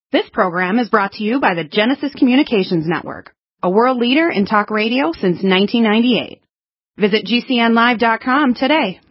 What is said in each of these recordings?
This program is brought to you by the Genesis Communications Network, a world leader in talk radio since 1998. Visit GCNlive.com today.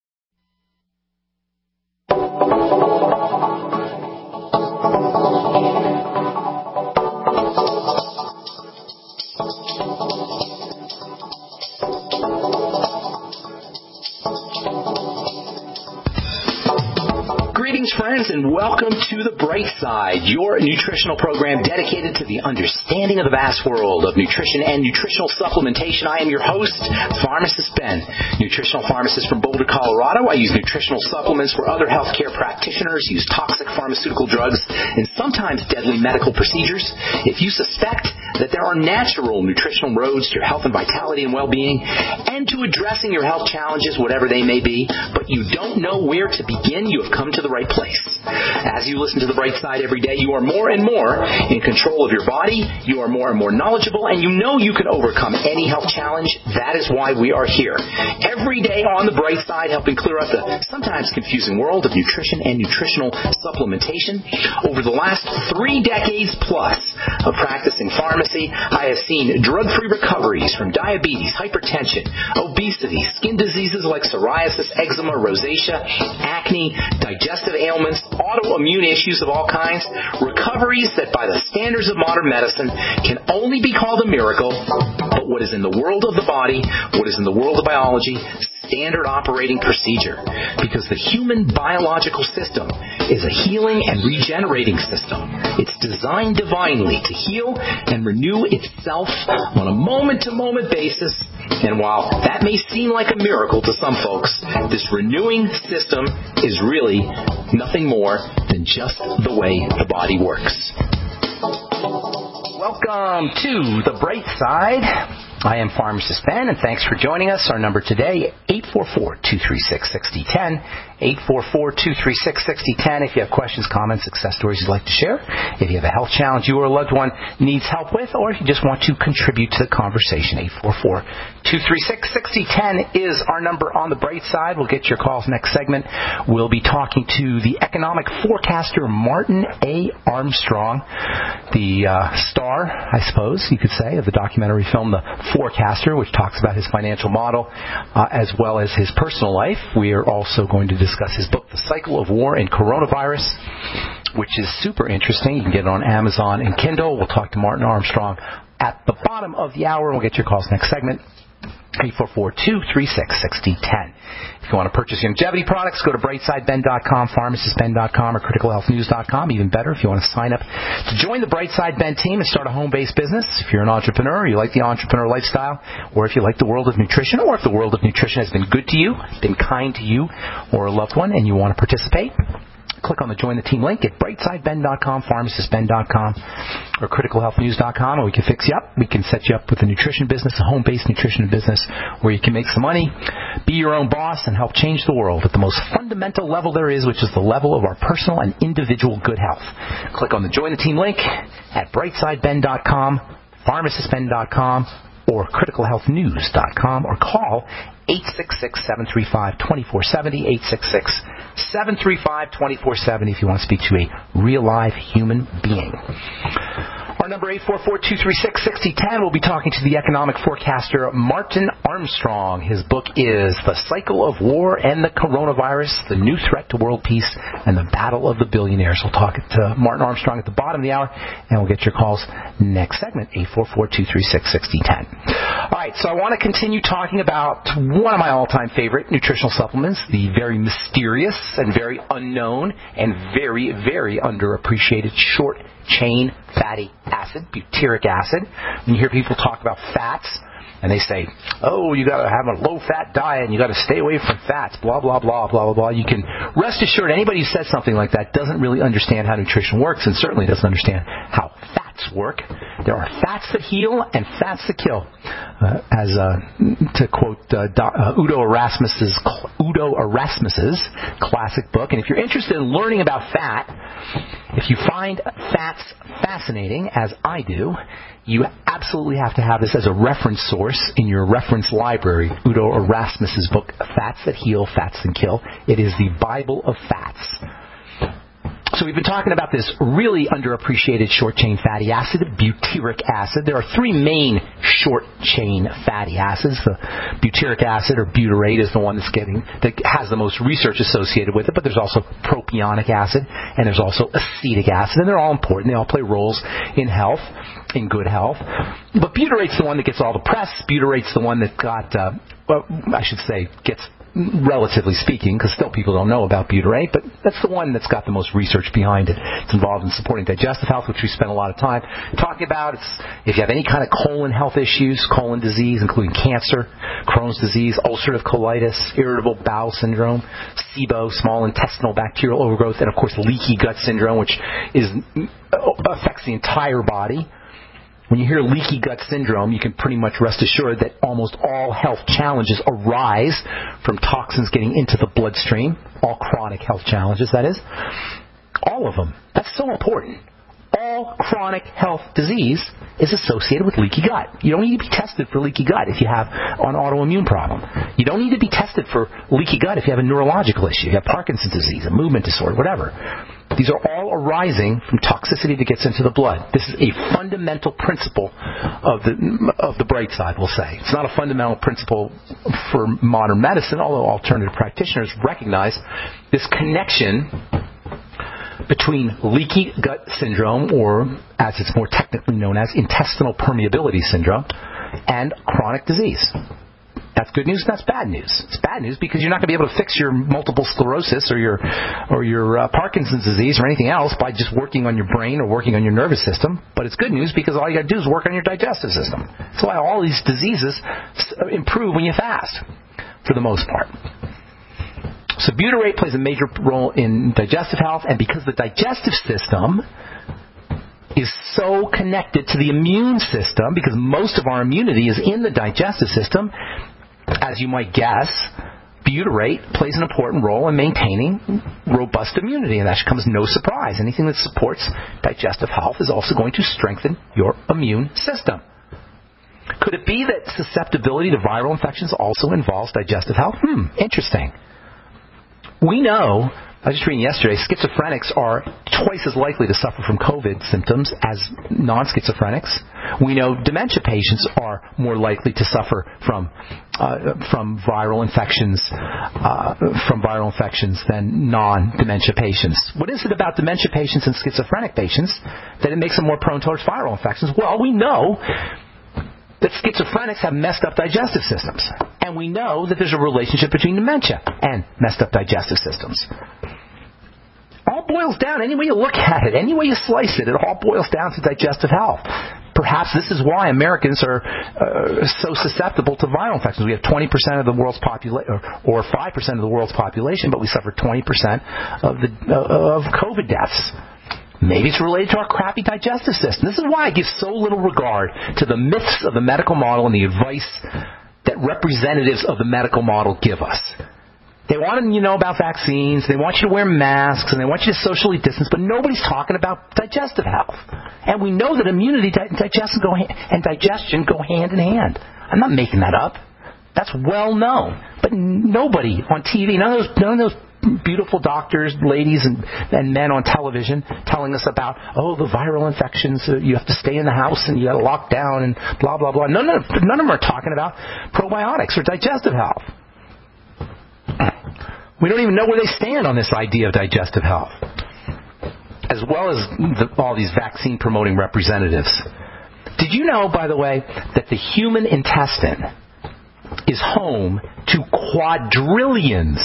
Greetings, friends, and welcome to The Bright Side, your nutritional program dedicated to the understanding of the vast world of nutrition and nutritional supplementation. I am your host, Pharmacist Ben, nutritional pharmacist from Boulder, Colorado. I use nutritional supplements where other healthcare practitioners use toxic pharmaceutical drugs and sometimes deadly medical procedures. If you suspect that there are natural nutritional roads to your health and vitality and well-being and to addressing your health challenges, whatever they may be, but you don't know where to begin, you have come to the right place. As you listen to The Bright Side every day, you are more and more in control of your body, you are more and more knowledgeable, and you know you can overcome any health challenge. That is why we are here. Every day on The Bright Side, helping clear up the sometimes confusing world of nutrition and nutritional supplementation. Over the last 3 decades plus of practicing pharmacy, I have seen drug-free recoveries from diabetes, hypertension, obesity, skin diseases like psoriasis, eczema, rosacea, acne, digestive ailments, autoimmune issues of all kinds, recoveries that by the standards of modern medicine can only be called a miracle, but what is in the world of the body, what is in the world of biology, standard operating procedure, because the human biological system is a healing and regenerating system. It's designed divinely to heal and renew itself on a moment-to-moment basis, and while that may seem like a miracle to some folks, this renewing system is really nothing more than just the way the body works. Welcome to The Bright Side. I am Pharmacist Ben, and thanks for joining us. Our number today, 844-236-6010, 844-236-6010. If you have questions, comments, success stories you'd like to share, if you have a health challenge you or a loved one needs help with, or if you just want to contribute to the conversation, 844-236-6010 is our number on The Bright Side. We'll get your calls next segment. We'll be talking to the economic forecaster, Martin A. Armstrong, the star, I suppose you could say, of the documentary film The Forecaster, which talks about his financial model as well as his personal life. We are also going to discuss his book, The Cycle of War and Coronavirus, which is super interesting. You can get it on Amazon and Kindle. We'll talk to Martin Armstrong at the bottom of the hour, and we'll get your calls next segment. 844-236-6010. If you want to purchase longevity products, go to brightsideben.com, pharmacistben.com, or criticalhealthnews.com. Even better, if you want to sign up to join the Brightside Ben team and start a home-based business, if you're an entrepreneur, you like the entrepreneur lifestyle, or if you like the world of nutrition, or if the world of nutrition has been good to you, been kind to you or a loved one, and you want to participate, click on the Join the Team link at brightsideben.com, pharmacistben.com, or criticalhealthnews.com, and we can fix you up. We can set you up with a nutrition business, a home-based nutrition business, where you can make some money, be your own boss, and help change the world at the most fundamental level there is, which is the level of our personal and individual good health. Click on the Join the Team link at brightsideben.com, pharmacistben.com, or criticalhealthnews.com, or call 866-735-2470, 866-735-2470 if you want to speak to a real live human being. Our number 844-236-6010. We'll be talking to the economic forecaster Martin Armstrong. His book is The Cycle of War and the Coronavirus, the New Threat to World Peace and the Battle of the Billionaires. We'll talk to Martin Armstrong at the bottom of the hour, and we'll get your calls next segment, 844-236-6010. All right, so I want to continue talking about one of my all-time favorite nutritional supplements, the very mysterious and very unknown and very, very underappreciated short-chain fatty acid, butyric acid. When you hear people talk about fats, and they say, oh, you got to have a low-fat diet and you got to stay away from fats, blah, blah, blah, blah, blah, blah. You can rest assured anybody who says something like that doesn't really understand how nutrition works and certainly doesn't understand how fats work. There are fats that heal and fats that kill. To quote Udo Erasmus's classic book. And if you're interested in learning about fat, if you find fats fascinating, as I do, you absolutely have to have this as a reference source in your reference library. Udo Erasmus's book, Fats That Heal, Fats That Kill. It is the Bible of fats. So we've been talking about this really underappreciated short-chain fatty acid, butyric acid. There are three main short-chain fatty acids. The butyric acid, or butyrate, is the one that has the most research associated with it, but there's also propionic acid, and there's also acetic acid, and they're all important. They all play roles in health, in good health. But butyrate's the one that gets all the press. Butyrate's the one that gets, relatively speaking, because still people don't know about butyrate, but that's the one that's got the most research behind it. It's involved in supporting digestive health, which we spend a lot of time talking about. If you have any kind of colon health issues, colon disease, including cancer, Crohn's disease, ulcerative colitis, irritable bowel syndrome, SIBO, small intestinal bacterial overgrowth, and of course leaky gut syndrome, which affects the entire body. When you hear leaky gut syndrome, you can pretty much rest assured that almost all health challenges arise from toxins getting into the bloodstream. All chronic health challenges, that is. All of them. That's so important. All chronic health disease is associated with leaky gut. You don't need to be tested for leaky gut if you have an autoimmune problem. You don't need to be tested for leaky gut if you have a neurological issue, you have Parkinson's disease, a movement disorder, whatever. These are all arising from toxicity that gets into the blood. This is a fundamental principle of the bright side, we'll say. It's not a fundamental principle for modern medicine, although alternative practitioners recognize this connection between leaky gut syndrome, or as it's more technically known as intestinal permeability syndrome, and chronic disease. That's good news, and that's bad news. It's bad news because you're not going to be able to fix your multiple sclerosis or your Parkinson's disease or anything else by just working on your brain or working on your nervous system. But it's good news because all you got to do is work on your digestive system. That's why all these diseases improve when you fast, for the most part. So butyrate plays a major role in digestive health, and because the digestive system is so connected to the immune system, because most of our immunity is in the digestive system, as you might guess, butyrate plays an important role in maintaining robust immunity, and that should come as no surprise. Anything that supports digestive health is also going to strengthen your immune system. Could it be that susceptibility to viral infections also involves digestive health? Interesting. We know, I was just reading yesterday, schizophrenics are twice as likely to suffer from COVID symptoms as non-schizophrenics. We know dementia patients are more likely to suffer from viral infections than non-dementia patients. What is it about dementia patients and schizophrenic patients that it makes them more prone towards viral infections? Well, we know that schizophrenics have messed up digestive systems. And we know that there's a relationship between dementia and messed up digestive systems. All boils down, any way you look at it, any way you slice it, it all boils down to digestive health. Perhaps this is why Americans are so susceptible to viral infections. We have 20% of the world's population, or 5% of the world's population, but we suffer 20% of COVID deaths. Maybe it's related to our crappy digestive system. This is why I give so little regard to the myths of the medical model and the advice that representatives of the medical model give us. They want you to know about vaccines, they want you to wear masks, and they want you to socially distance, but nobody's talking about digestive health. And we know that immunity and digestion go hand in hand. I'm not making that up. That's well known. But nobody on TV, none of those beautiful doctors, ladies, and men on television telling us about, the viral infections, you have to stay in the house and you got to lock down and blah, blah, blah. None of them are talking about probiotics or digestive health. We don't even know where they stand on this idea of digestive health, as well as all these vaccine-promoting representatives. Did you know, by the way, that the human intestine is home to quadrillions,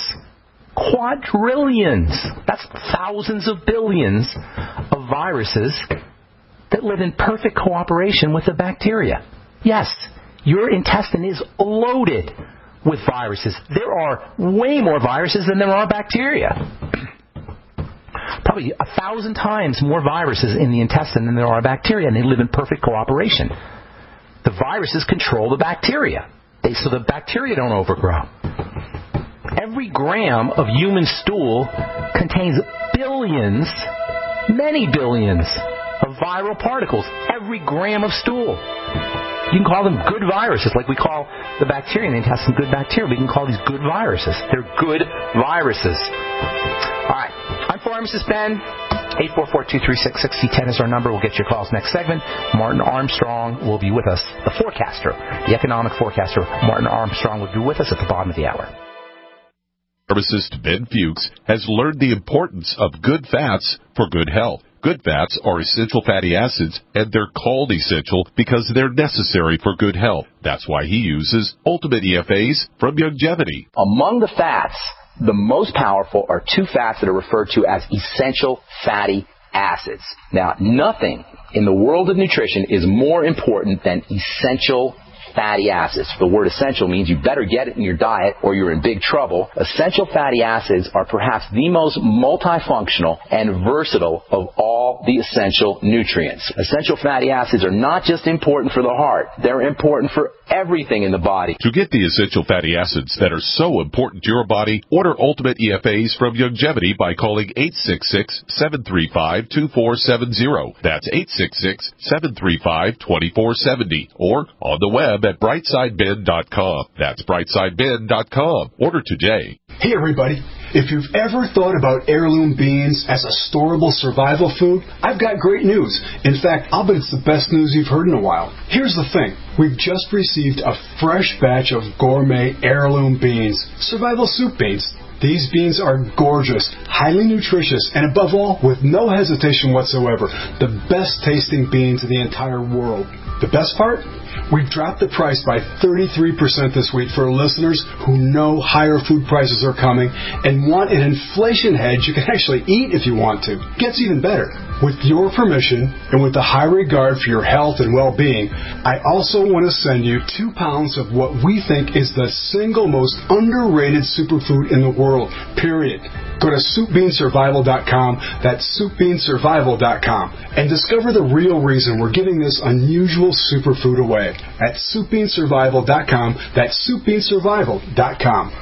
that's thousands of billions of viruses that live in perfect cooperation with the bacteria? Yes, your intestine is loaded with viruses. There are way more viruses than there are bacteria. Probably 1,000 times more viruses in the intestine than there are bacteria, and they live in perfect cooperation. The viruses control the bacteria, so the bacteria don't overgrow. Every gram of human stool contains billions, many billions, of viral particles. Every gram of stool. You can call them good viruses, like we call the bacteria in the intestine good bacteria. We can call these good viruses. They're good viruses. All right. I'm Pharmacist Ben. 844-236-6010 is our number. We'll get your calls next segment. Martin Armstrong will be with us, the forecaster, the economic forecaster. Martin Armstrong will be with us at the bottom of the hour. Pharmacist Ben Fuchs has learned the importance of good fats for good health. Good fats are essential fatty acids, and they're called essential because they're necessary for good health. That's why he uses Ultimate EFAs from Youngevity. Among the fats, the most powerful are two fats that are referred to as essential fatty acids. Now, nothing in the world of nutrition is more important than essential fatty acids. The word essential means you better get it in your diet or you're in big trouble. Essential fatty acids are perhaps the most multifunctional and versatile of all the essential nutrients. Essential fatty acids are not just important for the heart. They're important for everything in the body. To get the essential fatty acids that are so important to your body, order Ultimate EFAs from Youngevity by calling 866-735-2470. That's 866-735-2470. Or on the web at brightsideben.com. That's brightsideben.com. Order today. Hey everybody, if you've ever thought about heirloom beans as a storable survival food, I've got great news. In fact, I'll bet it's the best news you've heard in a while. Here's the thing. We've just received a fresh batch of gourmet heirloom beans, survival soup beans. These beans are gorgeous, highly nutritious, and above all, with no hesitation whatsoever, the best tasting beans in the entire world. The best part? We've dropped the price by 33% this week for listeners who know higher food prices are coming and want an inflation hedge you can actually eat if you want to. Gets even better. With your permission and with the high regard for your health and well-being, I also want to send you 2 pounds of what we think is the single most underrated superfood in the world, period. Go to SoupBeanSurvival.com, that's SoupBeanSurvival.com, and discover the real reason we're giving this unusual superfood away at SoupBeanSurvival.com, that's SoupBeanSurvival.com.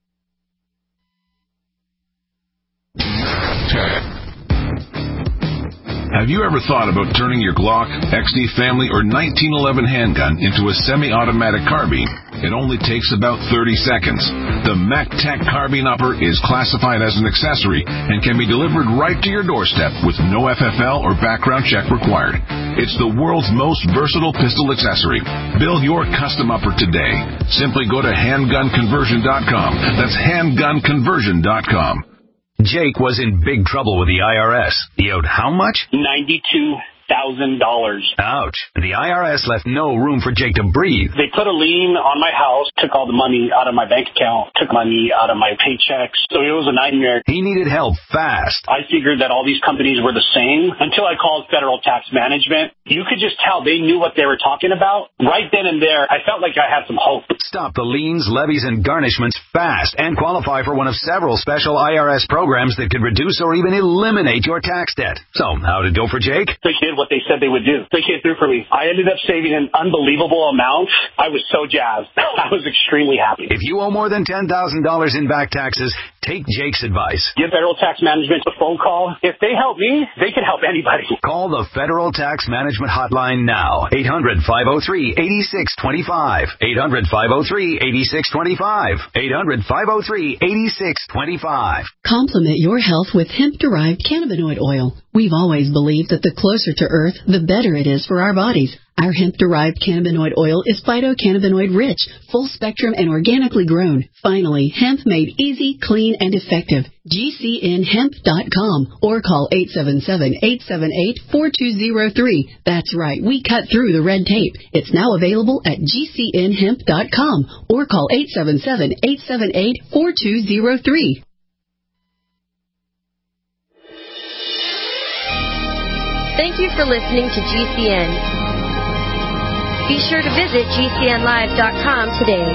Have you ever thought about turning your Glock, XD Family, or 1911 handgun into a semi-automatic carbine? It only takes about 30 seconds. The MacTac Carbine Upper is classified as an accessory and can be delivered right to your doorstep with no FFL or background check required. It's the world's most versatile pistol accessory. Build your custom upper today. Simply go to handgunconversion.com. That's handgunconversion.com. Jake was in big trouble with the IRS. He owed how much? $92,000. Ouch. The IRS left no room for Jake to breathe. They put a lien on my house, took all the money out of my bank account, took money out of my paychecks. So it was a nightmare. He needed help fast. I figured that all these companies were the same until I called Federal Tax Management. You could just tell they knew what they were talking about. Right then and there, I felt like I had some hope. Stop the liens, levies, and garnishments fast and qualify for one of several special IRS programs that could reduce or even eliminate your tax debt. So, how'd it go for Jake? They did what they said they would do. They came through for me. I ended up saving an unbelievable amount. I was so jazzed. I was extremely happy. If you owe more than $10,000 in back taxes, take Jake's advice. Give Federal Tax Management a phone call. If they help me, they can help anybody. Call the Federal Tax Management Hotline now. 800-503-8625. 800-503-8625. 800-503-8625. Complement your health with hemp-derived cannabinoid oil. We've always believed that the closer to Earth, the better it is for our bodies. Our hemp-derived cannabinoid oil is phytocannabinoid-rich, full-spectrum, and organically grown. Finally, hemp made easy, clean, and effective. GCNHemp.com or call 877-878-4203. That's right, we cut through the red tape. It's now available at GCNHemp.com or call 877-878-4203. Thank you for listening to GCN. Be sure to visit GCNlive.com today.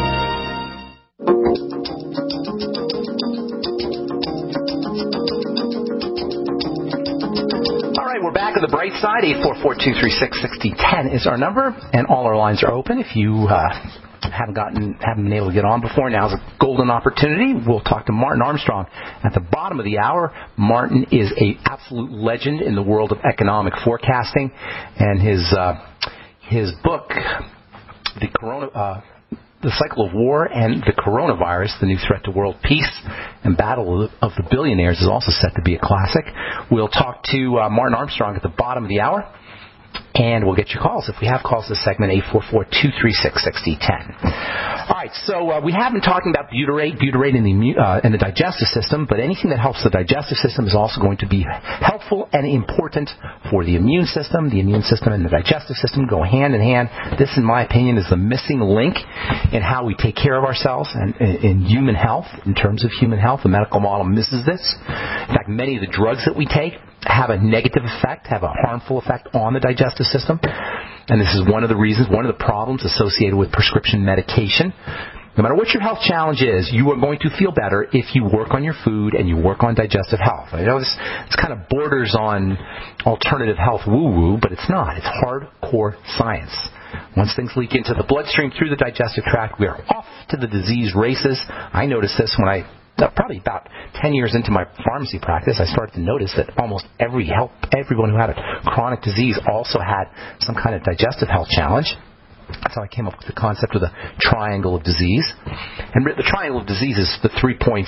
All right, we're back on the bright side. 844-236-6010 is our number, and all our lines are open. If you haven't been able to get on before, now's a golden opportunity. We'll talk to Martin Armstrong at the bottom of the hour. Martin is an absolute legend in the world of economic forecasting, and his book, the cycle of war and the coronavirus, the new threat to world peace and battle of the billionaires, is also set to be a classic. We'll talk to Martin Armstrong at the bottom of the hour, and we'll get your calls. If we have calls this segment, 844-236-6010. All right, so we have been talking about butyrate in the digestive system, but anything that helps the digestive system is also going to be helpful and important for the immune system. The immune system and the digestive system go hand in hand. This, in my opinion, is the missing link in how we take care of ourselves and in human health, in terms of human health. The medical model misses this. In fact, many of the drugs that we take have a negative effect, have a harmful effect on the digestive system. And this is one of the reasons, one of the problems associated with prescription medication. No matter what your health challenge is, you are going to feel better if you work on your food and you work on digestive health. I know this kind of borders on alternative health woo-woo, but it's not. It's hardcore science. Once things leak into the bloodstream through the digestive tract, we are off to the disease races. I noticed this when probably about 10 years into my pharmacy practice, I started to notice that almost everyone who had a chronic disease also had some kind of digestive health challenge. That's how I came up with the concept of the triangle of disease. And the triangle of disease is the 3 points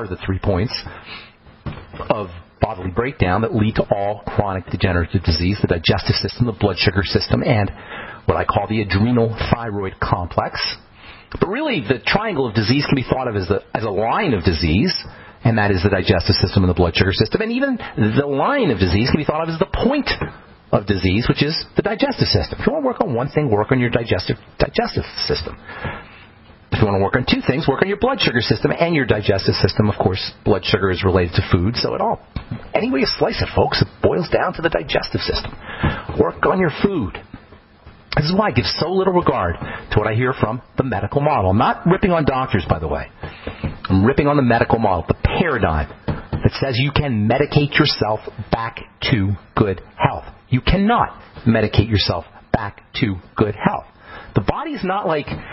of bodily breakdown that lead to all chronic degenerative disease: the digestive system, the blood sugar system, and what I call the adrenal thyroid complex. But really, the triangle of disease can be thought of as a line of disease, and that is the digestive system and the blood sugar system. And even the line of disease can be thought of as the point of disease, which is the digestive system. If you want to work on one thing, work on your digestive system. If you want to work on two things, work on your blood sugar system and your digestive system. Of course, blood sugar is related to food, so any way you slice it, folks, it boils down to the digestive system. Work on your food. This is why I give so little regard to what I hear from the medical model. I'm not ripping on doctors, by the way. I'm ripping on the medical model, the paradigm that says you can medicate yourself back to good health. You cannot medicate yourself back to good health. The body is not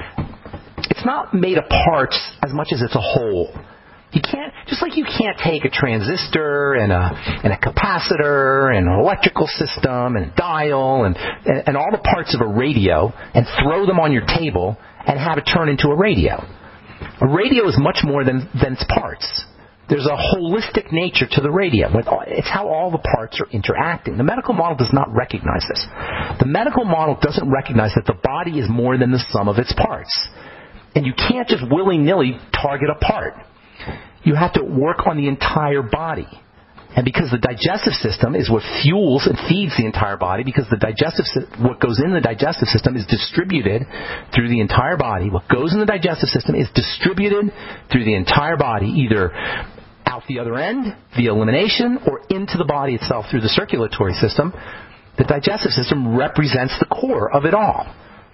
it's not made of parts as much as it's a whole. You can't, just like you can't take a transistor and a capacitor and an electrical system and a dial and all the parts of a radio and throw them on your table and have it turn into a radio. A radio is much more than its parts. There's a holistic nature to the radio. It's how all the parts are interacting. The medical model does not recognize this. The medical model doesn't recognize that the body is more than the sum of its parts. And you can't just willy-nilly target a part. You have to work on the entire body. And because the digestive system is what fuels and feeds the entire body, because what goes in the digestive system is distributed through the entire body. What goes in the digestive system is distributed through the entire body, either out the other end via elimination or into the body itself through the circulatory system. The digestive system represents the core of it all.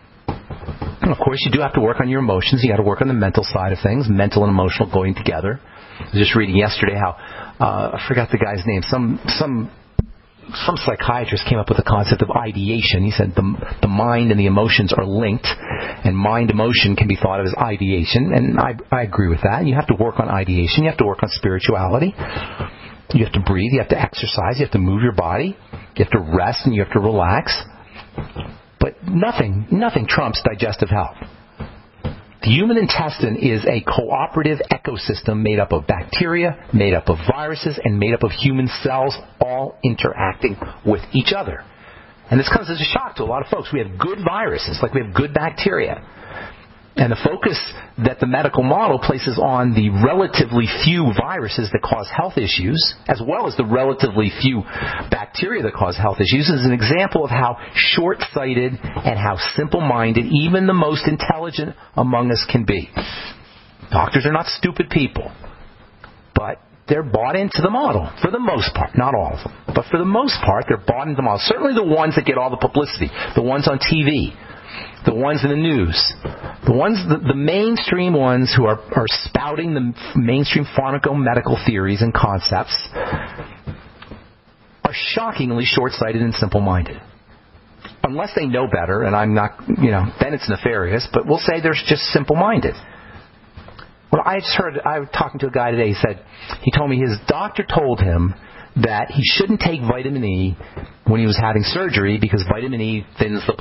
And of course, you do have to work on your emotions. You got to work on the mental side of things, mental and emotional going together. I was just reading yesterday how I forgot the guy's name. Some psychiatrist came up with the concept of ideation. He said the mind and the emotions are linked, and mind-emotion can be thought of as ideation. And I agree with that. You have to work on ideation. You have to work on spirituality. You have to breathe. You have to exercise. You have to move your body. You have to rest, and you have to relax. But nothing trumps digestive health. The human intestine is a cooperative ecosystem made up of bacteria, made up of viruses, and made up of human cells, all interacting with each other. And this comes as a shock to a lot of folks. We have good viruses, like we have good bacteria. And the focus that the medical model places on the relatively few viruses that cause health issues, as well as the relatively few bacteria that cause health issues, is an example of how short-sighted and how simple-minded even the most intelligent among us can be. Doctors are not stupid people, but they're bought into the model, for the most part. Not all of them, but for the most part, they're bought into the model. Certainly the ones that get all the publicity, the ones on TV, the ones in the news, the mainstream ones who are spouting the mainstream pharmaco-medical theories and concepts are shockingly short-sighted and simple-minded. Unless they know better, and I'm not, then it's nefarious, but we'll say they're just simple-minded. Well, I was talking to a guy today, he told me his doctor told him that he shouldn't take vitamin E when he was having surgery because vitamin E thins the blood.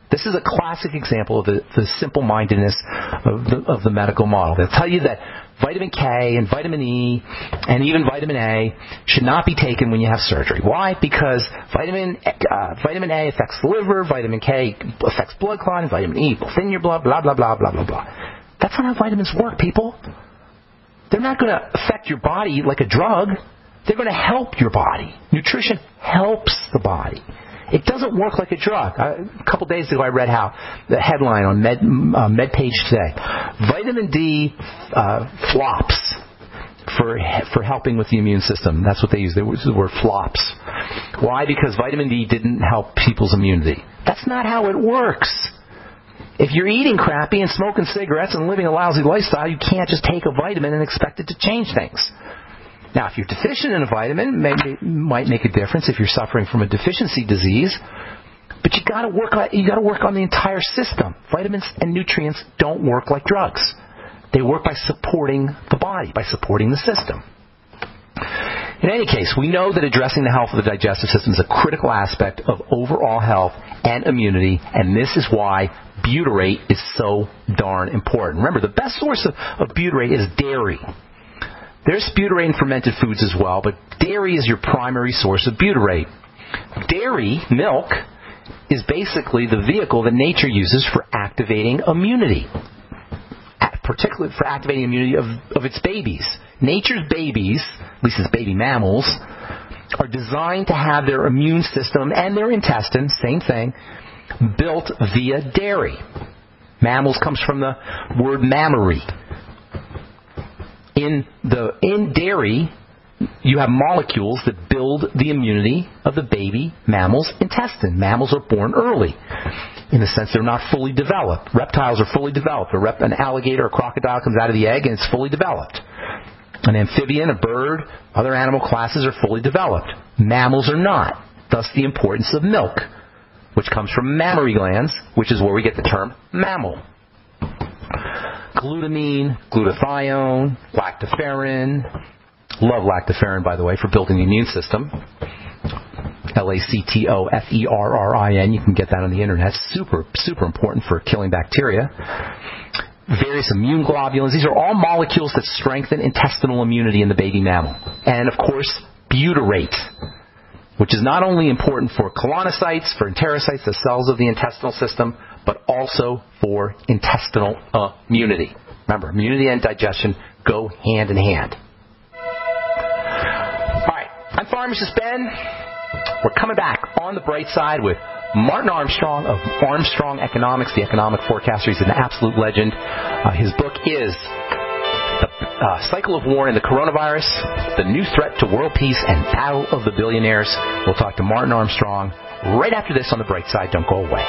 This is a classic example of the simple-mindedness of the medical model. They'll tell you that vitamin K and vitamin E and even vitamin A should not be taken when you have surgery. Why? Because vitamin A affects the liver, vitamin K affects blood clotting, vitamin E will thin your blood, blah, blah, blah, blah, blah, blah. That's not how vitamins work, people. They're not going to affect your body like a drug. They're going to help your body. Nutrition helps the body. It doesn't work like a drug. A couple days ago I read how the headline on MedPage Today. Vitamin D flops for helping with the immune system. That's what they use. They use the word flops. Why? Because vitamin D didn't help people's immunity. That's not how it works. If you're eating crappy and smoking cigarettes and living a lousy lifestyle, you can't just take a vitamin and expect it to change things. Now, if you're deficient in a vitamin, it might make a difference if you're suffering from a deficiency disease. But you got to work on the entire system. Vitamins and nutrients don't work like drugs. They work by supporting the body, by supporting the system. In any case, we know that addressing the health of the digestive system is a critical aspect of overall health and immunity, and this is why butyrate is so darn important. Remember, the best source of butyrate is dairy. There's butyrate in fermented foods as well, but dairy is your primary source of butyrate. Dairy, milk, is basically the vehicle that nature uses for activating immunity, particularly for activating immunity of its babies. Nature's babies, at least its baby mammals, are designed to have their immune system and their intestine, same thing, built via dairy. Mammals comes from the word mammary. In dairy, you have molecules that build the immunity of the baby mammal's intestine. Mammals are born early. In a sense, they're not fully developed. Reptiles are fully developed. An alligator or crocodile comes out of the egg and it's fully developed. An amphibian, a bird, other animal classes are fully developed. Mammals are not. Thus the importance of milk, which comes from mammary glands, which is where we get the term mammal. Glutamine, glutathione, lactoferrin. Love lactoferrin, by the way, for building the immune system. Lactoferrin. You can get that on the internet. Super, super important for killing bacteria. Various immune globulins. These are all molecules that strengthen intestinal immunity in the baby mammal. And, of course, butyrate, which is not only important for colonocytes, for enterocytes, the cells of the intestinal system, but also for intestinal immunity. Remember, immunity and digestion go hand in hand. All right, I'm Pharmacist Ben. We're coming back on the bright side with Martin Armstrong of Armstrong Economics, the economic forecaster. He's an absolute legend. His book is The Cycle of War and the Coronavirus, The New Threat to World Peace and Battle of the Billionaires. We'll talk to Martin Armstrong right after this on the bright side. Don't go away.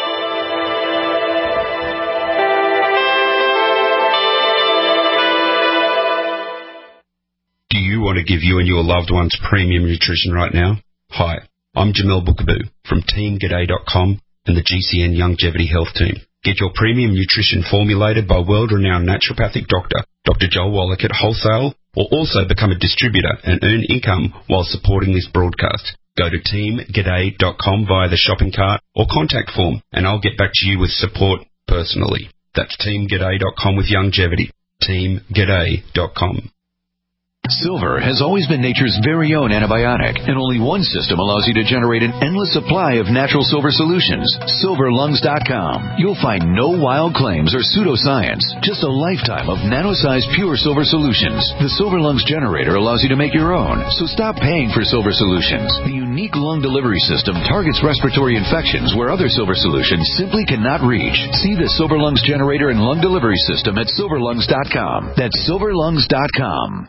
Do you want to give you and your loved ones premium nutrition right now? Hi, I'm Jamel Bookaboo from TeamGaday.com and the GCN Longevity Health Team. Get your premium nutrition formulated by world-renowned naturopathic doctor, Dr. Joel Wallach at wholesale, or also become a distributor and earn income while supporting this broadcast. Go to TeamGaday.com via the shopping cart or contact form, and I'll get back to you with support personally. That's TeamGaday.com with longevity. TeamGaday.com. Silver has always been nature's very own antibiotic, and only one system allows you to generate an endless supply of natural silver solutions. SilverLungs.com. You'll find no wild claims or pseudoscience, just a lifetime of nano-sized pure silver solutions. The Silver Lungs generator allows you to make your own, so stop paying for silver solutions. The unique lung delivery system targets respiratory infections where other silver solutions simply cannot reach. See the Silver Lungs generator and lung delivery system at SilverLungs.com. That's SilverLungs.com.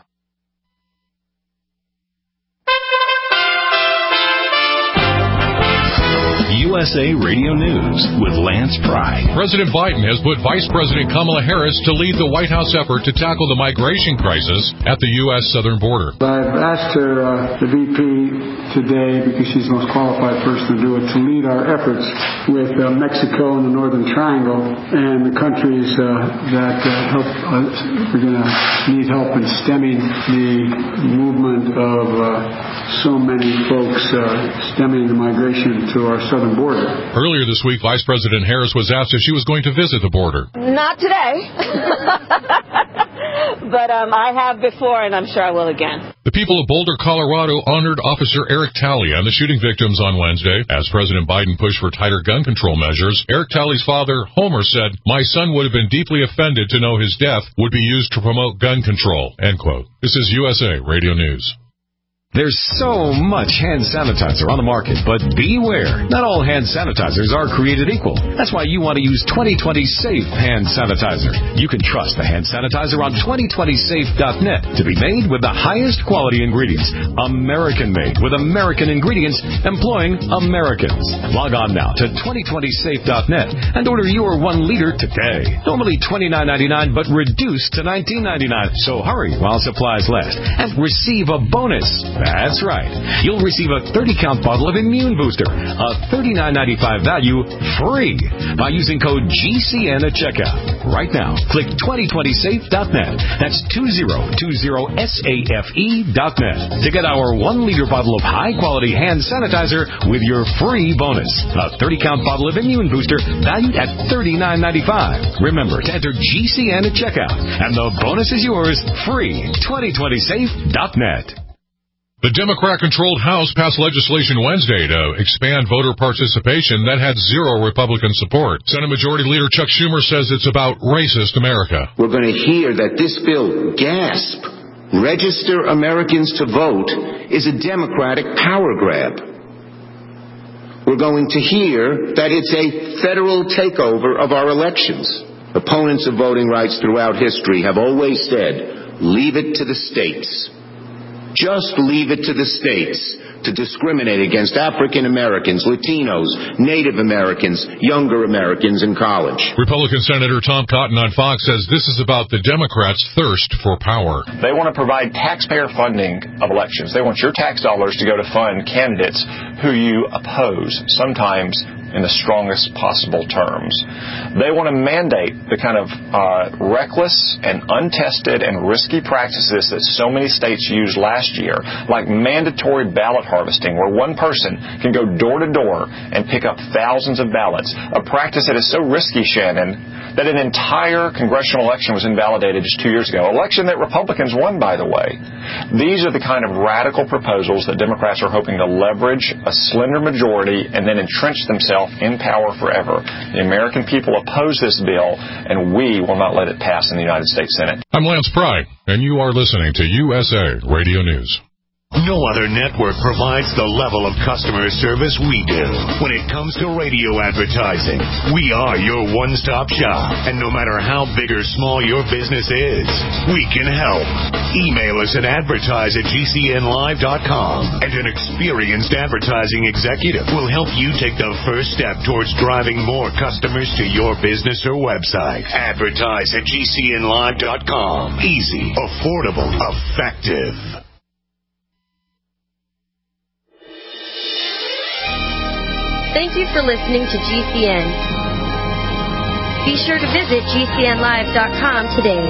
USA Radio News with Lance Pry. President Biden has put Vice President Kamala Harris to lead the White House effort to tackle the migration crisis at the U.S. southern border. I've asked her, the VP, today, because she's the most qualified person to do it, to lead our efforts with Mexico and the Northern Triangle and the countries that help us. We're going to need help in stemming the movement of so many folks, stemming the migration to our southern border. border. Earlier this week, Vice President Harris was asked if she was going to visit the border. Not today. But I have before, and I'm sure I will again. The people of Boulder, Colorado honored Officer Eric Talley and the shooting victims on Wednesday. As President Biden pushed for tighter gun control measures, Eric Talley's father, Homer, said, "My son would have been deeply offended to know his death would be used to promote gun control." End quote. This is USA Radio News. There's so much hand sanitizer on the market, but beware. Not all hand sanitizers are created equal. That's why you want to use 2020 Safe Hand Sanitizer. You can trust the hand sanitizer on 2020safe.net to be made with the highest quality ingredients. American-made with American ingredients employing Americans. Log on now to 2020safe.net and order your 1 liter today. Normally $29.99, but reduced to $19.99. So hurry while supplies last and receive a bonus. That's right. You'll receive a 30-count bottle of Immune Booster, a $39.95 value, free by using code GCN at checkout. Right now, click 2020safe.net. That's 2020safe.net to get our 1-liter bottle of high-quality hand sanitizer with your free bonus. A 30-count bottle of Immune Booster valued at $39.95. Remember to enter GCN at checkout, and the bonus is yours free. 2020safe.net. The Democrat-controlled House passed legislation Wednesday to expand voter participation that had 0 Republican support. Senate Majority Leader Chuck Schumer says it's about racist America. We're going to hear that this bill, GASP, Register Americans to Vote, is a Democratic power grab. We're going to hear that it's a federal takeover of our elections. Opponents of voting rights throughout history have always said, leave it to the states. Just leave it to the states to discriminate against African Americans, Latinos, Native Americans, younger Americans in college. Republican Senator Tom Cotton on Fox says this is about the Democrats' thirst for power. They want to provide taxpayer funding of elections. They want your tax dollars to go to fund candidates who you oppose, sometimes in the strongest possible terms. They want to mandate the kind of reckless and untested and risky practices that so many states used last year, like mandatory ballot harvesting, where one person can go door to door and pick up thousands of ballots, a practice that is so risky, Shannon, that an entire congressional election was invalidated just 2 years ago, election that Republicans won, by the way. These are the kind of radical proposals that Democrats are hoping to leverage a slender majority and then entrench themselves in power forever. The American people oppose this bill, and we will not let it pass in the United States Senate. I'm Lance Pry, and you are listening to USA Radio News. No other network provides the level of customer service we do. When it comes to radio advertising, we are your one-stop shop. And no matter how big or small your business is, we can help. Email us at advertise@gcnlive.com, and an experienced advertising executive will help you take the first step towards driving more customers to your business or website. Advertise@gcnlive.com. Easy, affordable, effective. Thank you for listening to GCN. Be sure to visit GCNlive.com today.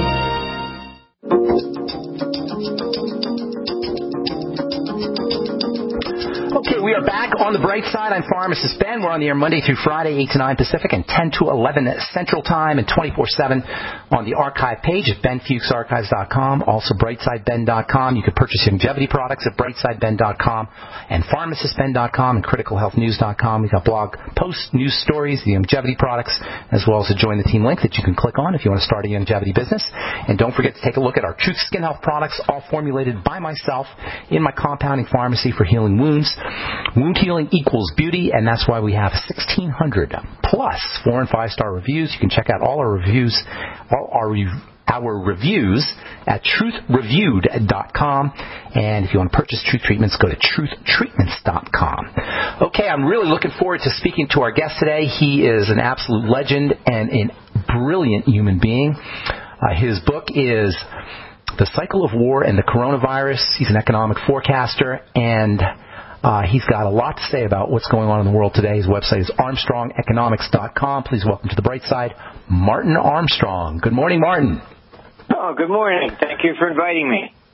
Okay, we are back on the bright side. I'm Pharmacist Ben. We're on the air Monday through Friday, 8 to 9 Pacific and 10 to 11 Central Time, and 24/7 on the archive page at benfuchsarchives.com. Also, brightsideben.com. You can purchase longevity products at brightsideben.com and pharmacistben.com and criticalhealthnews.com. We've got blog posts, news stories, the longevity products, as well as a Join the Team link that you can click on if you want to start a longevity business. And don't forget to take a look at our Truth Skin Health products, all formulated by myself in my compounding pharmacy for healing wounds. Wound healing equals beauty, and that's why we have 1,600 plus 4- and 5-star reviews. You can check out all our reviews, our reviews at truthreviewed.com. And if you want to purchase Truth Treatments, go to truthtreatments.com. Okay, I'm really looking forward to speaking to our guest today. He is an absolute legend and a brilliant human being. His book is The Cycle of War and the Coronavirus. He's an economic forecaster, and he's got a lot to say about what's going on in the world today. His website is ArmstrongEconomics.com. Please welcome to the bright side, Martin Armstrong. Good morning, Martin. Oh, good morning. Thank you for inviting me.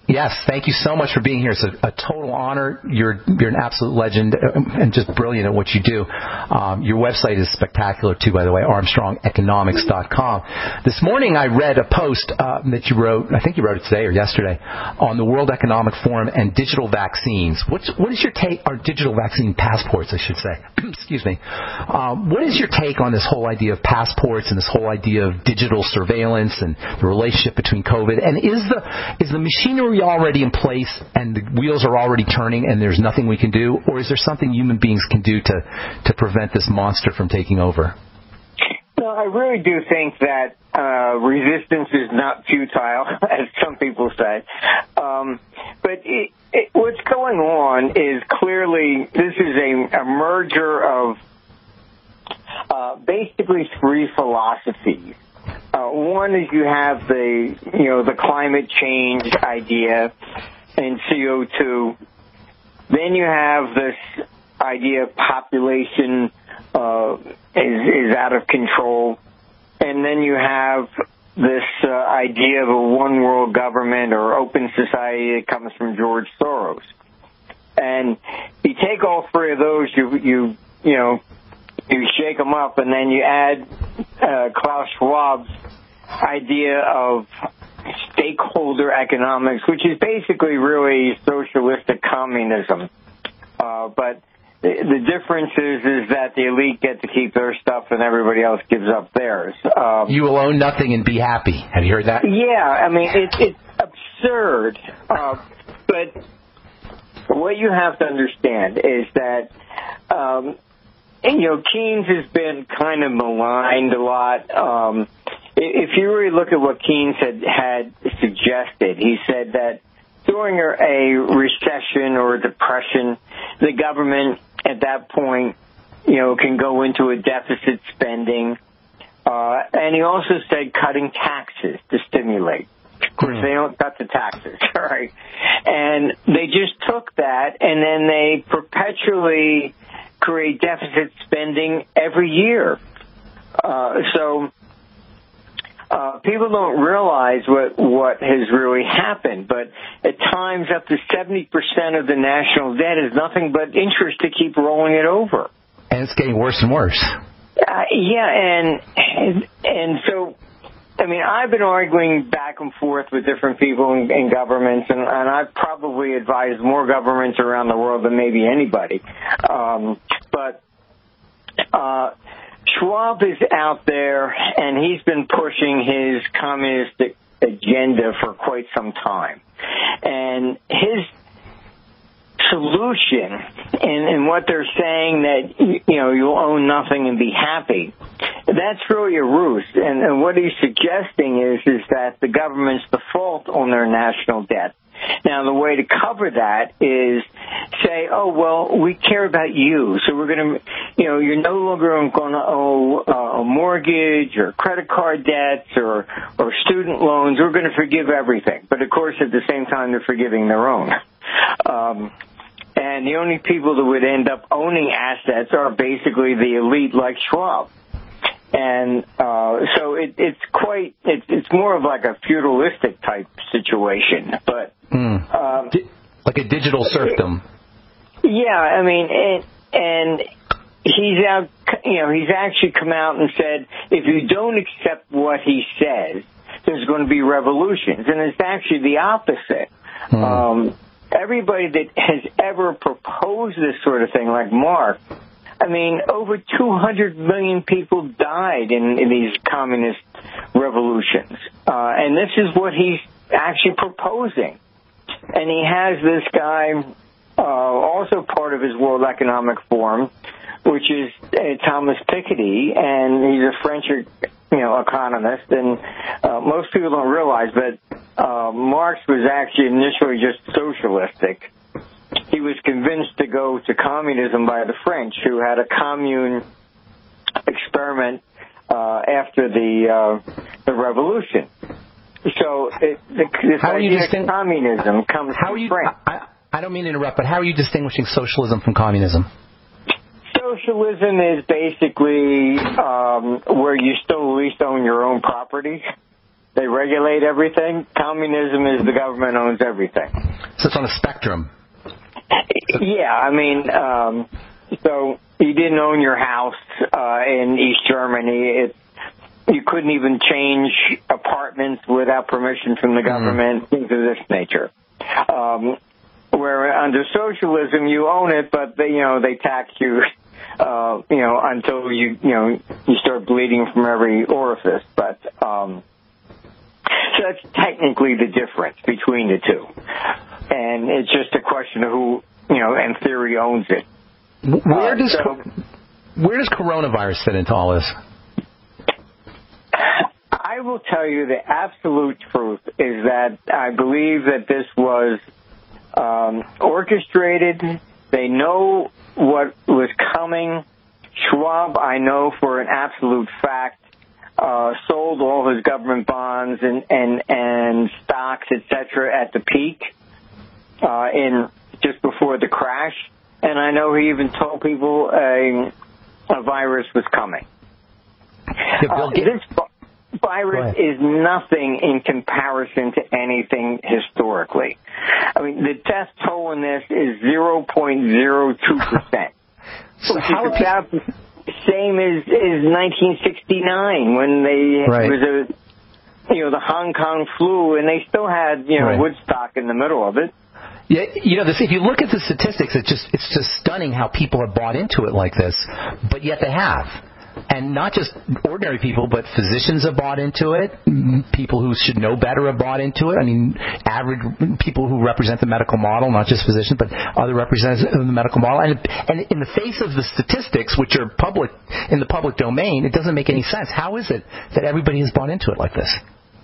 Yes, thank you so much for being here. It's a total honor. You're an absolute legend and just brilliant at what you do. Your website is spectacular, too, by the way, ArmstrongEconomics.com. This morning I read a post that you wrote, I think you wrote it today or yesterday, on the World Economic Forum and digital vaccines. What is your take, or digital vaccine passports, I should say. Excuse me. What is your take on this whole idea of passports and this whole idea of digital surveillance and the relationship between COVID? And is the machinery already in place and the wheels are already turning and there's nothing we can do, or is there something human beings can do to prevent this monster from taking over? No, I really do think that resistance is not futile, as some people say. But what's going on is clearly this is a merger of basically three philosophies. One is you have the climate change idea and CO2. Then you have this idea of population is out of control. And then you have this idea of a one world government or open society that comes from George Soros. And you take all three of those, you shake them up, and then you add Klaus Schwab's idea of stakeholder economics, which is basically really socialistic communism. But the difference is that the elite get to keep their stuff and everybody else gives up theirs. You will own nothing and be happy. Have you heard that? Yeah, I mean, it's absurd. But what you have to understand is that Keynes has been kind of maligned a lot. If you really look at what Keynes had suggested, he said that during a recession or a depression, the government at that point, can go into a deficit spending. And he also said cutting taxes to stimulate. Of course, they don't cut the taxes, right? And they just took that and then they perpetually create deficit spending every year. So people don't realize what has really happened, but at times up to 70% of the national debt is nothing but interest to keep rolling it over. And it's getting worse and worse. And so, I mean, I've been arguing back and forth with different people in governments, and I've probably advised more governments around the world than maybe anybody. But Schwab is out there, and he's been pushing his communist agenda for quite some time. And his solution, and what they're saying that, you'll own nothing and be happy, that's really a ruse. And what he's suggesting is that the governments default on their national debt. Now, the way to cover that is say, oh, well, we care about you, so we're going to, you're no longer going to owe a mortgage or credit card debts or student loans. We're going to forgive everything. But, of course, at the same time, they're forgiving their own. And the only people that would end up owning assets are basically the elite like Schwab. And so it's more of like a feudalistic type situation, but like a digital serfdom. Yeah, I mean, and he's out. He's actually come out and said if you don't accept what he says, there's going to be revolutions, and it's actually the opposite. Everybody that has ever proposed this sort of thing, like Marx, I mean, over 200 million people died in these communist revolutions. And this is what he's actually proposing. And he has this guy, also part of his World Economic Forum, which is Thomas Piketty, and he's a French, economist. And most people don't realize that Marx was actually initially just socialistic. He was convinced to go to communism by the French, who had a commune experiment after the revolution. So this idea of communism comes from France. I don't mean to interrupt, but how are you distinguishing socialism from communism? Socialism is basically where you still at least own your own property. they regulate everything. Communism is the government owns everything. So it's on a spectrum. Yeah, I mean, so you didn't own your house in East Germany. You couldn't even change apartments without permission from the government, things of this nature. Where under socialism, you own it, but they tax you, until you start bleeding from every orifice. But so that's technically the difference between the two, and it's just a question of who, in theory, owns it. Where does coronavirus fit into all this? I will tell you the absolute truth is that I believe that this was orchestrated. They know what was coming. Schwab, I know for an absolute fact, sold all his government bonds and stocks, etc., at the peak in just before the crash. And I know he even told people a virus was coming. This virus is nothing in comparison to anything historically. I mean, the death toll in this is 0.02%, which is about the same as 1969 when it was the Hong Kong flu, and they still had Woodstock in the middle of it. Yeah, if you look at the statistics, it's just stunning how people have bought into it like this, but yet they have. And not just ordinary people, but physicians have bought into it. People who should know better have bought into it. I mean, average people who represent the medical model, not just physicians, but other representatives of the medical model. And in the face of the statistics, which are public in the public domain, it doesn't make any sense. How is it that everybody has bought into it like this?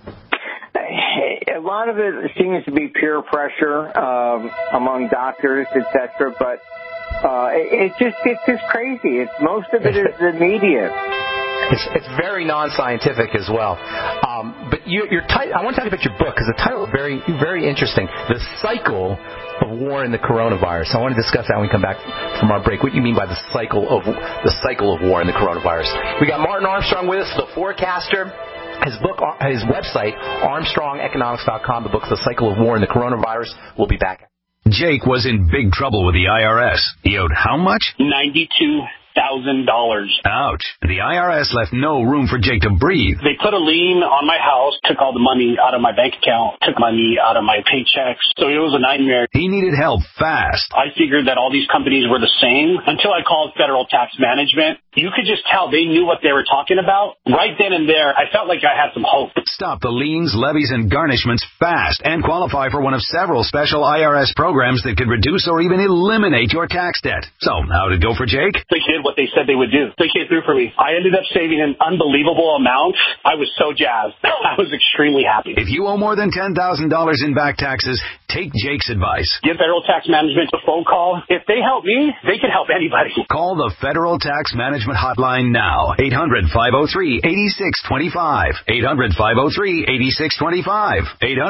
A lot of it seems to be peer pressure among doctors, etc., but it's just crazy. Most of it is the media. It's very non-scientific as well. But I want to talk about your book because the title is very, very interesting. The Cycle of War in the Coronavirus. I want to discuss that when we come back from our break. What do you mean by the cycle of war in the coronavirus? We got Martin Armstrong with us, the forecaster. His website, ArmstrongEconomics.com. The book, The Cycle of War in the Coronavirus. We'll be back. Jake was in big trouble with the IRS. He owed how much? $92,000. Ouch. The IRS left no room for Jake to breathe. They put a lien on my house, took all the money out of my bank account, took money out of my paychecks. So it was a nightmare. He needed help fast. I figured that all these companies were the same until I called Federal Tax Management. You could just tell they knew what they were talking about. Right then and there, I felt like I had some hope. Stop the liens, levies, and garnishments fast and qualify for one of several special IRS programs that could reduce or even eliminate your tax debt. So, how did it go for Jake? They did what they said they would do. They came through for me. I ended up saving an unbelievable amount. I was so jazzed. I was extremely happy. If you owe more than $10,000 in back taxes, take Jake's advice. Give Federal Tax Management a phone call. If they help me, they can help anybody. Call the Federal Tax Management hotline now. 800-503-8625. 800-503-8625.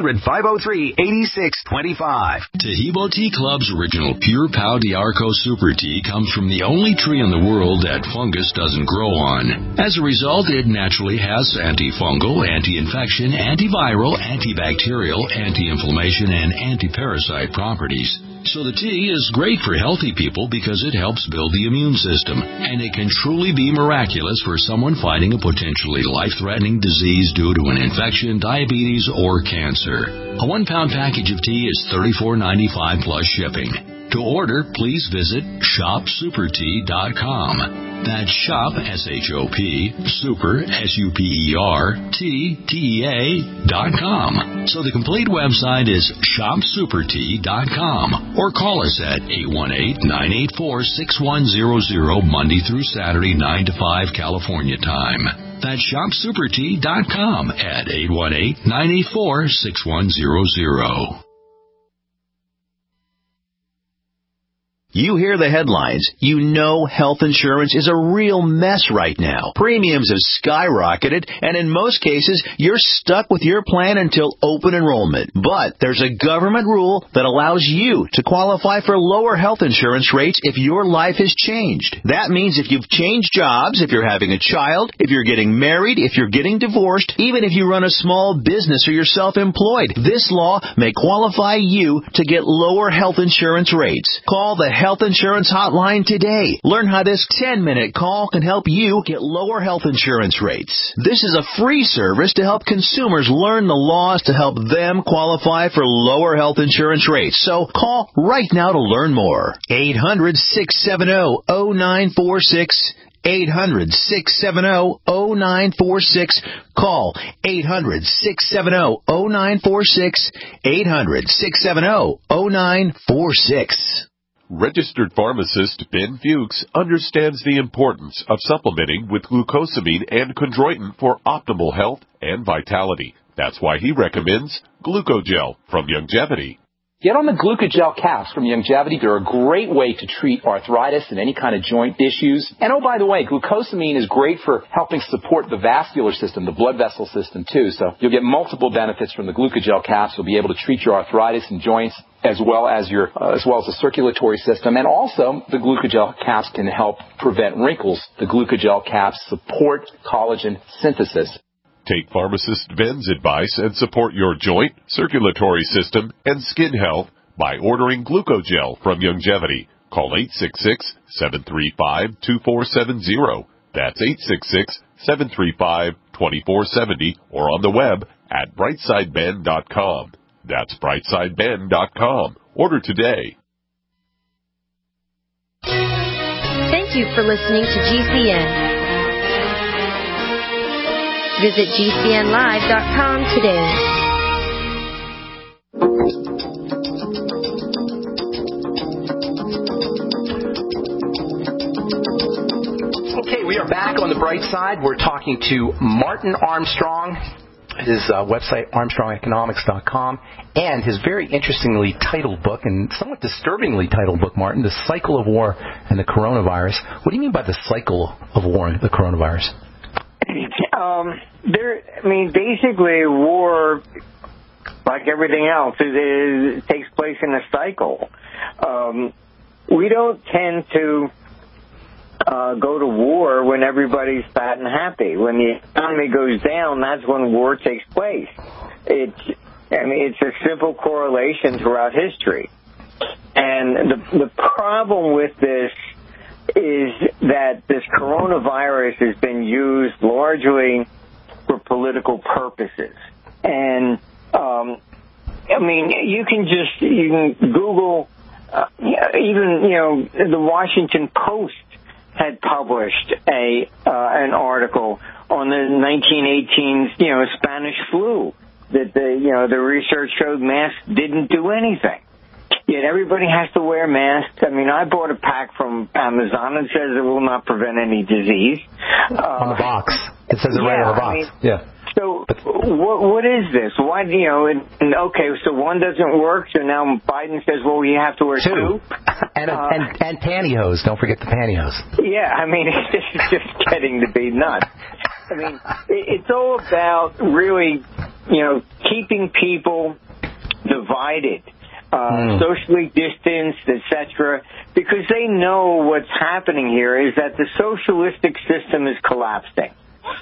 800-503-8625. Taheebo Tea Club's original Pure Pau D'Arco Super Tea comes from the only tree in the world that fungus doesn't grow on. As a result, it naturally has antifungal, anti-infection, antiviral, antibacterial, anti-inflammation, and anti-parasite properties. So the tea is great for healthy people because it helps build the immune system, and it can truly be miraculous for someone fighting a potentially life-threatening disease due to an infection, diabetes, or cancer. A 1-pound package of tea is $34.95 plus shipping. To order, please visit shopsupertea.com. That's shop, S-H-O-P, super, S-U-P-E-R, T-T-E-A.com. So the complete website is shopsupertea.com. Or call us at 818-984-6100 Monday through Saturday, 9 to 5 California time. That's shopsupertea.com at 818-984-6100. You hear the headlines. You know health insurance is a real mess right now. Premiums have skyrocketed, and in most cases, you're stuck with your plan until open enrollment. But there's a government rule that allows you to qualify for lower health insurance rates if your life has changed. That means if you've changed jobs, if you're having a child, if you're getting married, if you're getting divorced, even if you run a small business or you're self-employed, this law may qualify you to get lower health insurance rates. Call the Health Insurance Hotline today. Learn how this 10-minute call can help you get lower health insurance rates. This is a free service to help consumers learn the laws to help them qualify for lower health insurance rates. So call right now to learn more. 800-670-0946. 800-670-0946. Call 800-670-0946. 800-670-0946. Registered pharmacist Ben Fuchs understands the importance of supplementing with glucosamine and chondroitin for optimal health and vitality. That's why he recommends Glucogel from Youngevity. Get on the Glucogel caps from Youngevity. They're a great way to treat arthritis and any kind of joint issues. And oh, by the way, glucosamine is great for helping support the vascular system, the blood vessel system too. So you'll get multiple benefits from the Glucogel caps. You'll be able to treat your arthritis and joints as well as the circulatory system. And also, the Glucogel caps can help prevent wrinkles. The Glucogel caps support collagen synthesis. Take pharmacist Ben's advice and support your joint, circulatory system, and skin health by ordering Glucogel from Youngevity. Call 866-735-2470. That's 866-735-2470 or on the web at brightsideben.com. That's brightsideben.com. Order today. Thank you for listening to GCN. Visit GCNlive.com today. Okay, we are back on the bright side. We're talking to Martin Armstrong, his website, ArmstrongEconomics.com, and his very interestingly titled book, and somewhat disturbingly titled book, Martin, The Cycle of War and the Coronavirus. What do you mean by the cycle of war and the coronavirus? Basically, war, like everything else, it takes place in a cycle. We don't tend to go to war when everybody's fat and happy. When the economy goes down, that's when war takes place. It's a simple correlation throughout history. And the problem with this is that this coronavirus has been used largely for political purposes. And, you can Google, the Washington Post had published an article on the 1918 Spanish flu that the research showed masks didn't do anything. Yet everybody has to wear masks. I bought a pack from Amazon and says it will not prevent any disease. On the box. It says it right on the box. So what is this? Why, so one doesn't work, so now Biden says, well, you have to wear two. And pantyhose. Don't forget the pantyhose. Yeah, this is just getting to be nuts. It's all about really, keeping people divided. Socially distanced, etc., because they know what's happening here is that the socialistic system is collapsing.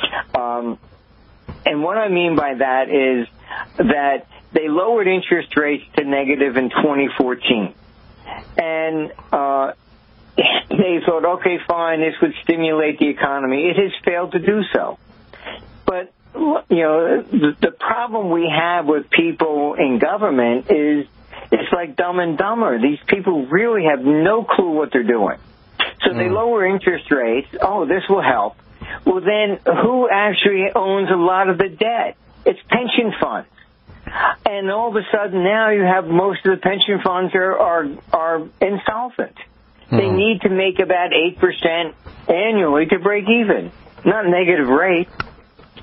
And what I mean by that is that they lowered interest rates to negative in 2014. And they thought, okay, fine, this would stimulate the economy. It has failed to do so. But, the problem we have with people in government is it's like Dumb and Dumber. These people really have no clue what they're doing. So they lower interest rates. Oh, this will help. Well, then who actually owns a lot of the debt? It's pension funds. And all of a sudden now you have most of the pension funds are insolvent. They need to make about 8% annually to break even. Not negative rate.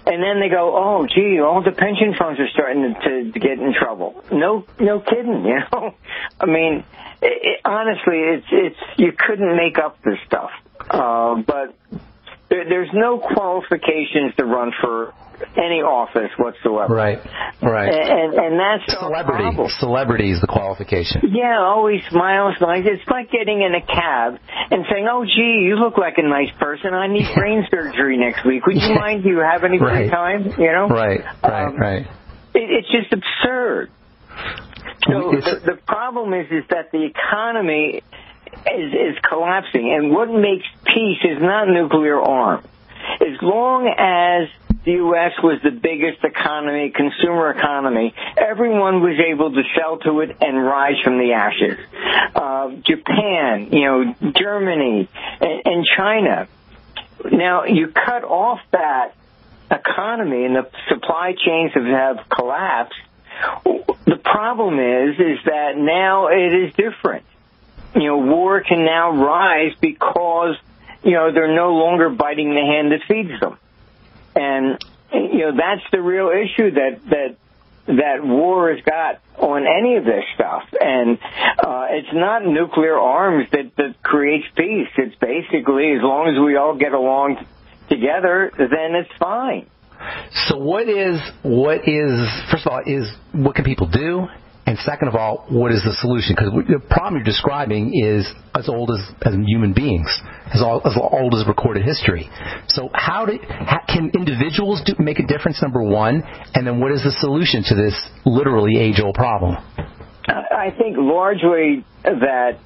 And then they go, oh, gee, all the pension funds are starting to get in trouble. No kidding, you know. I mean, honestly, it's you couldn't make up this stuff. But there's no qualifications to run for any office whatsoever. Right. And that's Celebrity is the qualification. Yeah, always smiles. It's like getting in a cab and saying, oh, gee, you look like a nice person. I need brain surgery next week. Would you mind? Do you have any free time? You know? Right. It's just absurd. So the problem is that the economy is collapsing. And what makes peace is not nuclear arms. As long as the U.S. was the biggest economy, consumer economy, everyone was able to sell to it and rise from the ashes. Japan, Germany, and China. Now, you cut off that economy and the supply chains have collapsed. The problem is that now it is different. War can now rise because they're no longer biting the hand that feeds them. And, that's the real issue that war has got on any of this stuff. And it's not nuclear arms that creates peace. It's basically, as long as we all get along together, then it's fine. So what first of all, what can people do? And second of all, what is the solution? Because the problem you're describing is as old as human beings, as old as recorded history. So how can individuals make a difference, number one? And then what is the solution to this literally age-old problem? I think largely that,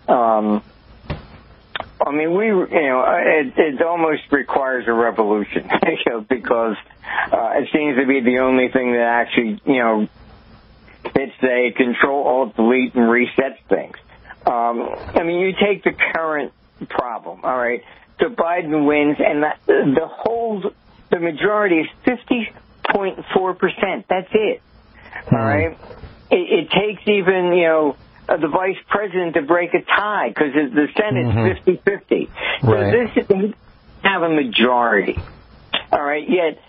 it almost requires a revolution, because it seems to be the only thing that actually, it's a control, alt, delete, and resets things. You take the current problem, all right? So Biden wins, and the majority is 50.4%. That's it, all right? It takes even, the vice president to break a tie, because the Senate's 50-50. Right. So this have a majority, all right? Yet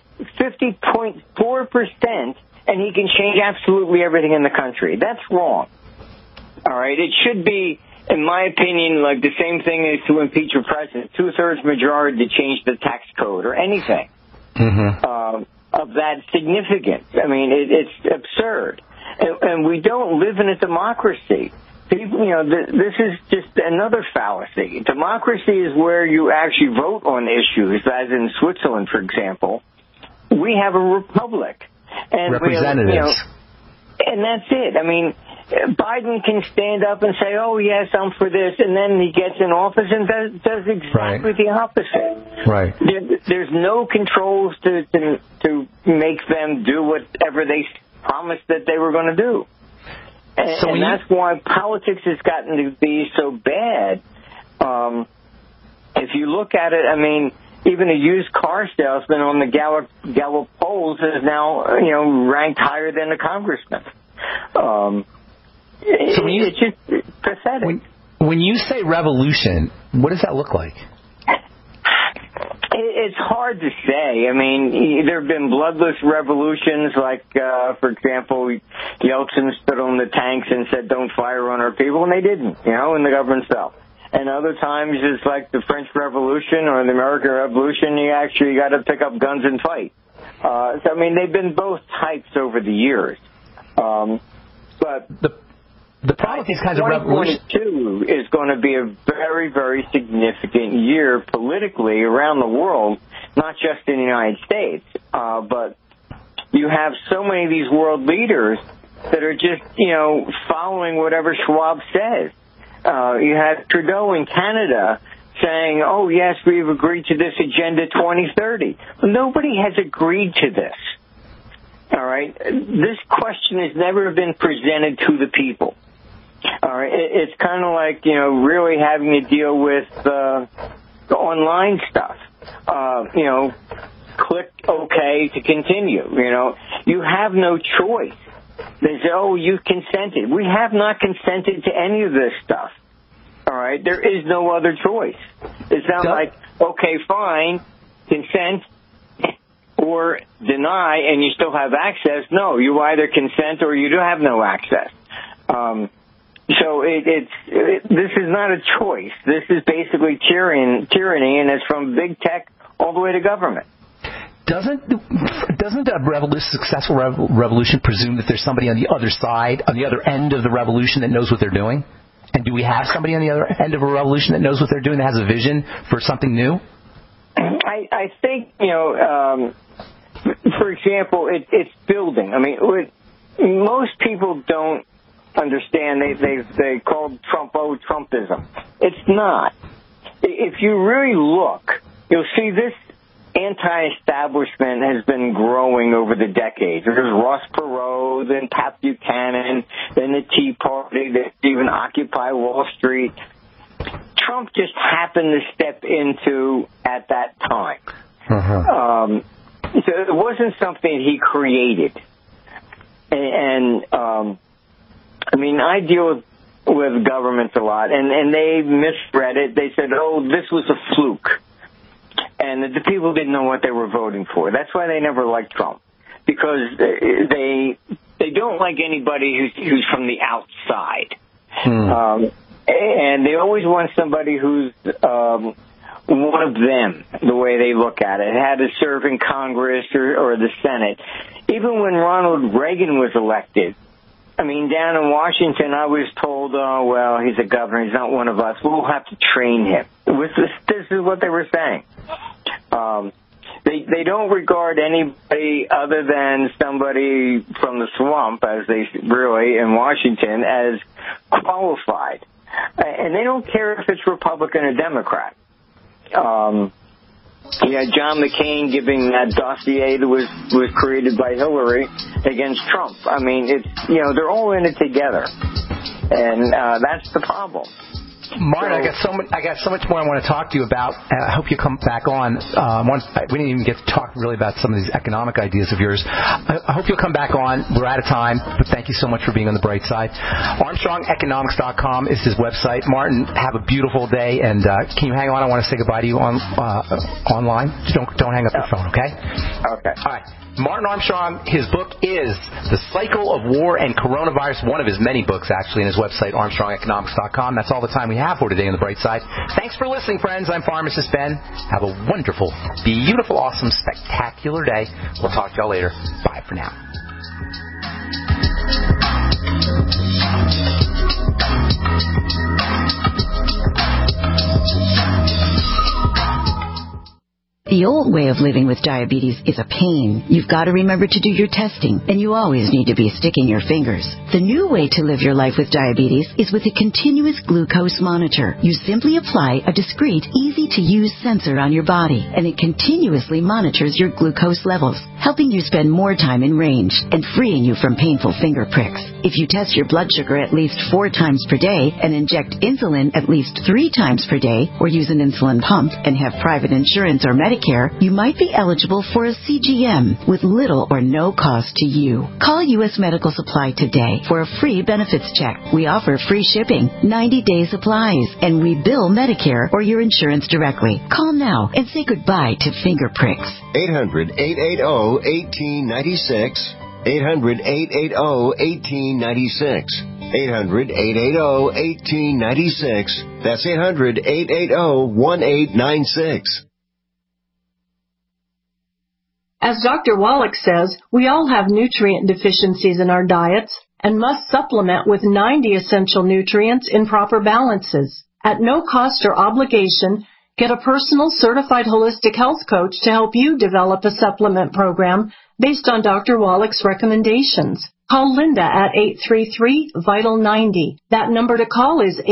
50.4%. And he can change absolutely everything in the country. That's wrong. All right? It should be, in my opinion, like the same thing as to impeach a president, 2/3 majority to change the tax code or anything of that significance. It's absurd. And we don't live in a democracy. People, this is just another fallacy. Democracy is where you actually vote on issues, as in Switzerland, for example. We have a republic. And representatives. And that's it. Biden can stand up and say, oh, yes, I'm for this, and then he gets in office and does exactly the opposite. Right. There's no controls to make them do whatever they promised that they were going to do. And that's why politics has gotten to be so bad. If you look at it, even a used car salesman on the Gallup polls is now, ranked higher than a congressman. It's just pathetic. When you say revolution, what does that look like? It's hard to say. There have been bloodless revolutions, like, for example, Yeltsin stood on the tanks and said, don't fire on our people, and they didn't, and the government fell. And other times it's like the French Revolution or the American Revolution, you actually got to pick up guns and fight. They've been both types over the years. But the problem with these kinds of revolutions 2022 is going to be a very, very significant year politically around the world, not just in the United States. But you have so many of these world leaders that are just, following whatever Schwab says. You had Trudeau in Canada saying, oh, yes, we've agreed to this Agenda 2030. Well, nobody has agreed to this. All right? This question has never been presented to the people. All right? It's kind of like, really having to deal with the online stuff. Click OK to continue. You have no choice. They say, oh, you consented. We have not consented to any of this stuff. All right? There is no other choice. It's not like, okay, fine, consent, or deny and you still have access. No, you either consent or you do have no access. So this is not a choice. This is basically tyranny, and it's from big tech all the way to government. Doesn't a successful revolution presume that there's somebody on the other side, on the other end of the revolution that knows what they're doing? And do we have somebody on the other end of a revolution that knows what they're doing, that has a vision for something new? I think, for example, it's building. I mean, most people don't understand. They called Trump, Trumpism. It's not. If you really look, you'll see this anti-establishment has been growing over the decades. There's Ross Perot, then Pat Buchanan, then the Tea Party, then even Occupy Wall Street. Trump just happened to step into at that time. So it wasn't something he created. And I mean, I deal with governments a lot, and they misread it. They said, oh, this was a fluke. And the people didn't know what they were voting for. That's why they never liked Trump, because they don't like anybody who's from the outside. And they always want somebody who's one of them, the way they look at it, had to serve in Congress or the Senate. Even when Ronald Reagan was elected, I mean, down in Washington, I was told, oh, well, he's a governor. He's not one of us. We'll have to train him. This is what they were saying. They don't regard anybody other than somebody from the swamp, as they really, in Washington, as qualified. And they don't care if it's Republican or Democrat. John McCain giving that dossier that was created by Hillary against Trump. I mean, it's they're all in it together, and that's the problem. Martin, I got so much more I want to talk to you about. I hope you come back on. We didn't even get to talk really about some of these economic ideas of yours. I hope you'll come back on. We're out of time, but thank you so much for being on the bright side. ArmstrongEconomics.com is his website. Martin, have a beautiful day, and can you hang on? I want to say goodbye to you online. Just don't hang up your phone, okay? Okay. All right. Martin Armstrong, his book is The Cycle of War and Coronavirus, one of his many books, actually, on his website, ArmstrongEconomics.com. That's all the time we have for today on The Bright Side. Thanks for listening, friends. I'm Pharmacist Ben. Have a wonderful, beautiful, awesome, spectacular day. We'll talk to y'all later. Bye for now. The old way of living with diabetes is a pain. You've got to remember to do your testing, and you always need to be sticking your fingers. The new way to live your life with diabetes is with a continuous glucose monitor. You simply apply a discreet, easy-to-use sensor on your body, and it continuously monitors your glucose levels, helping you spend more time in range and freeing you from painful finger pricks. If you test your blood sugar at least 4 times per day and inject insulin at least 3 times per day, or use an insulin pump and have private insurance or Medicare, you might be eligible for a CGM with little or no cost to you. Call U.S. Medical Supply today for a free benefits check. We offer free shipping, 90-day supplies, and we bill Medicare or your insurance directly. Call now and say goodbye to finger pricks. 800-880-1896. 800-880-1896. 800-880-1896. That's 800-880-1896. As Dr. Wallach says, we all have nutrient deficiencies in our diets and must supplement with 90 essential nutrients in proper balances. At no cost or obligation, get a personal certified holistic health coach to help you develop a supplement program based on Dr. Wallach's recommendations. Call Linda at 833-VITAL-90. That number to call is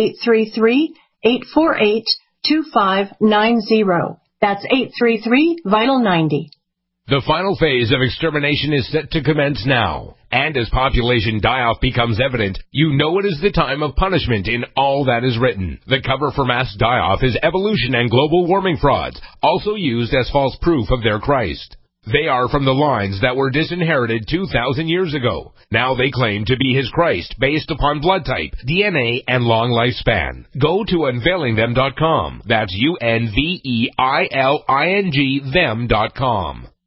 833-848-2590. That's 833-VITAL-90. The final phase of extermination is set to commence now. And as population die-off becomes evident, you know it is the time of punishment in all that is written. The cover for mass die-off is evolution and global warming frauds, also used as false proof of their Christ. They are from the lines that were disinherited 2,000 years ago. Now they claim to be his Christ based upon blood type, DNA, and long lifespan. Go to unveilingthem.com. That's UNVEILING them.com.